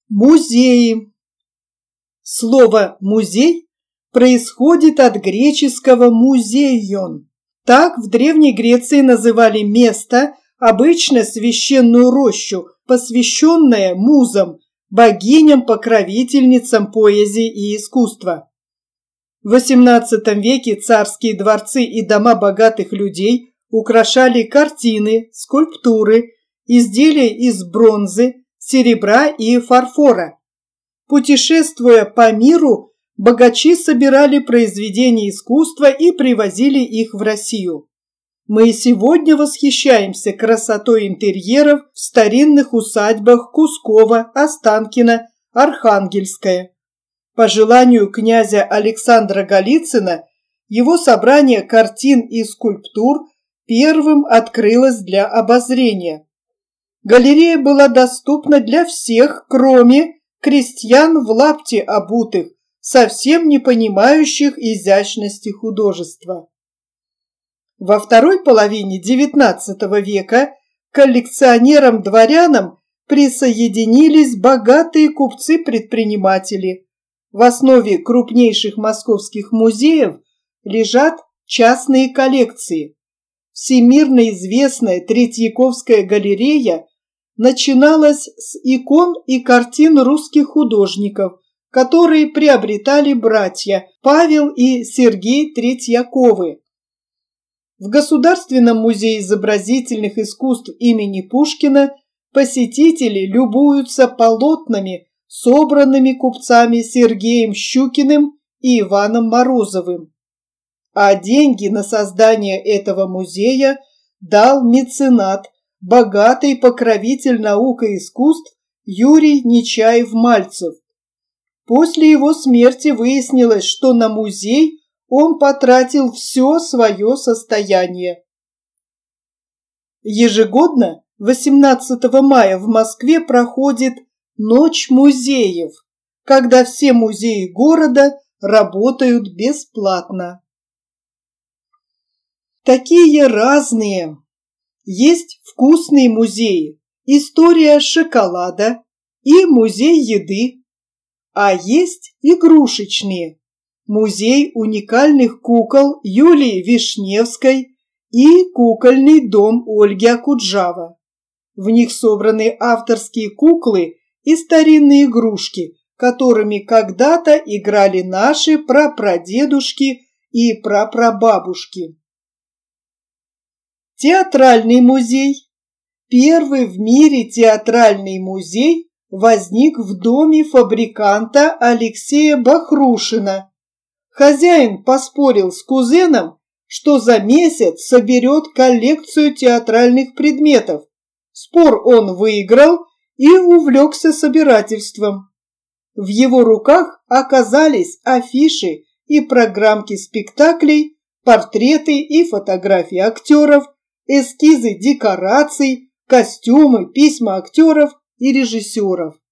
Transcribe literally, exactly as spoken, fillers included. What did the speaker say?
Музеи. Слово «музей» происходит от греческого «музейон». Так в Древней Греции называли место, обычно священную рощу, посвященное музам, богиням-покровительницам поэзии и искусства. В восемнадцатом веке царские дворцы и дома богатых людей украшали картины, скульптуры, изделия из бронзы, серебра и фарфора. Путешествуя по миру, богачи собирали произведения искусства и привозили их в Россию. Мы сегодня восхищаемся красотой интерьеров в старинных усадьбах Кускова, Останкино, Архангельское. По желанию князя Александра Голицына, его собрание картин и скульптур первым открылось для обозрения. Галерея была доступна для всех, кроме крестьян в лапти обутых, совсем не понимающих изящности художества. Во второй половине девятнадцатого века к коллекционерам-дворянам присоединились богатые купцы-предприниматели. В основе крупнейших московских музеев лежат частные коллекции. Всемирно известная Третьяковская галерея начиналась с икон и картин русских художников, которые приобретали братья Павел и Сергей Третьяковы. В Государственном музее изобразительных искусств имени Пушкина посетители любуются полотнами, собранными купцами Сергеем Щукиным и Иваном Морозовым. А деньги на создание этого музея дал меценат, богатый покровитель наук и искусств Юрий Нечаев-Мальцев. После его смерти выяснилось, что на музей он потратил все свое состояние. Ежегодно восемнадцатого мая в Москве проходит Ночь музеев, когда все музеи города работают бесплатно. Такие разные. Есть вкусные музеи, история шоколада и музей еды. А есть игрушечные. Музей уникальных кукол Юлии Вишневской и кукольный дом Ольги Окуджава. В них собраны авторские куклы и старинные игрушки, которыми когда-то играли наши прапрадедушки и прапрабабушки. Театральный музей. Первый в мире театральный музей возник в доме фабриканта Алексея Бахрушина. Хозяин поспорил с кузеном, что за месяц соберет коллекцию театральных предметов. Спор он выиграл и увлекся собирательством. В его руках оказались афиши и программки спектаклей, портреты и фотографии актеров, эскизы декораций, костюмы, письма актеров и режиссеров.